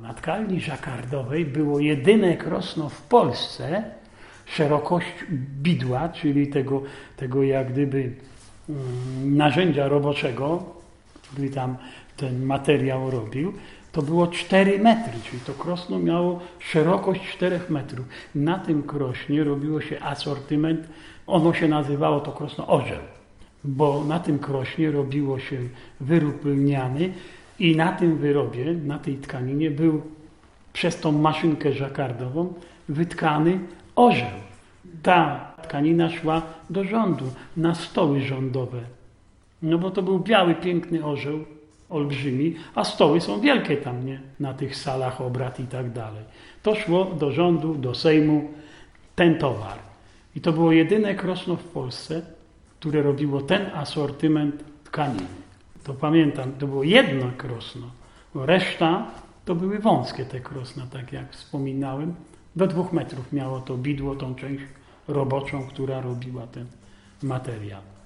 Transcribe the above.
na tkalni żakardowej było jedyne krosno w Polsce, szerokość bidła, czyli tego jak gdyby narzędzia roboczego, który tam ten materiał robił, to było 4 metry, czyli to krosno miało szerokość 4 metrów. Na tym krośnie robiło się asortyment, ono się nazywało to krosno orzeł, bo na tym krośnie robiło się wyrób lniany i na tym wyrobie, na tej tkaninie był przez tą maszynkę żakardową wytkany orzeł. Ta tkanina szła do rządu, na stoły rządowe. No bo to był biały, piękny orzeł, olbrzymi, a stoły są wielkie tam, nie? Na tych salach obrad i tak dalej. To szło do rządu, do Sejmu, ten towar. I to było jedyne krosno w Polsce, które robiło ten asortyment tkaniny. To pamiętam, to było jedno krosno. Reszta to były wąskie te krosna, tak jak wspominałem. Do 2 metrów miało to bidło, tą część roboczą, która robiła ten materiał.